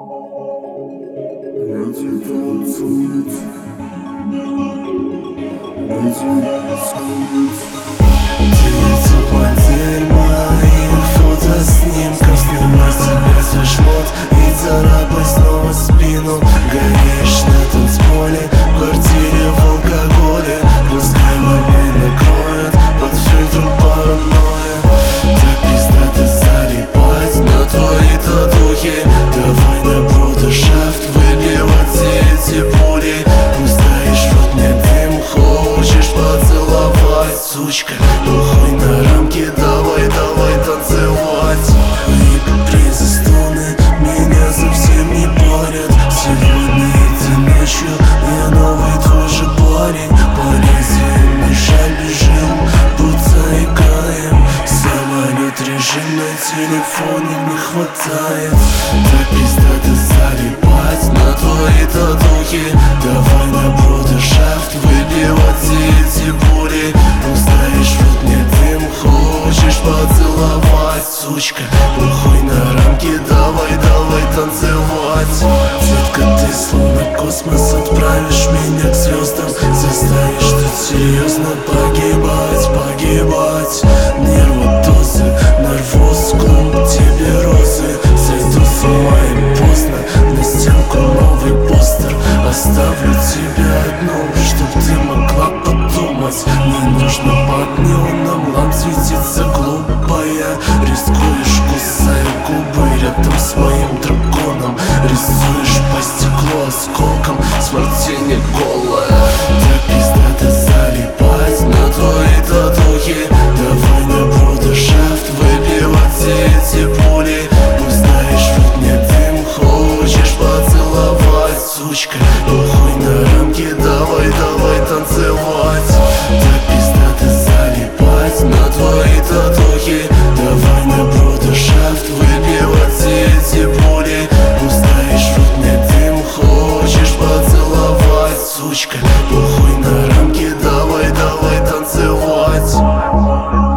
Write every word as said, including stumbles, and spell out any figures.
Теплая дерьма и фото снимков. Снимай с себя свой шмот и царапай снова спину. Горишь на танцполе, в квартире в алкоголе. Пускай меня накроет под фильтром паранойя. Так пиздато залипать на твои татухи. Давай на брудершафт выбивать эти пули. Пустаешь рот, мне дым, хочешь поцеловать, сучка. Похуй на рамки, давай, давай танцевать. Твои капризы, стоны меня совсем не парят. Сегодня этой ночью я новый твой же парень. Полезем, мешай, бежим, будто играем. Самолет режим на телефоне не хватает. Так пиздато залипать на твои татухи. Давай на брудершафт выбивать эти пули. Пустаешь рот, мне дым, хочешь поцеловать, сучка. Похуй на рамки, давай, давай танцевать. Детка, ты словно космос, отправишь меня к звездам. Заставишь тут серьезно погибать, погибать. Нервотозы, нарвоз, клуб тебе розы. Сойду с ума и поздно, на стенку новый постер. Оставлю тебя одну, чтоб ты могла подумать. Не нужно под неоном ламп светиться глупая. Рискуешь, кусая губы рядом с моим драконом. Рисуешь по стеклу осколком, смертельно голая. Так пиздато залипать на твои татухи. Давай на брудершафт выбивать эти пули. Пустаешь рот, мне дым, хочешь поцеловать, сучка. Похуй на рамки, давай, давай танцевать. Так пиздато залипать на твои татухи. Давай на брудершафт выбивать эти пули. Пустаешь рот, мне дым, хочешь поцеловать, сучка. Похуй на рамки, давай, давай танцевать.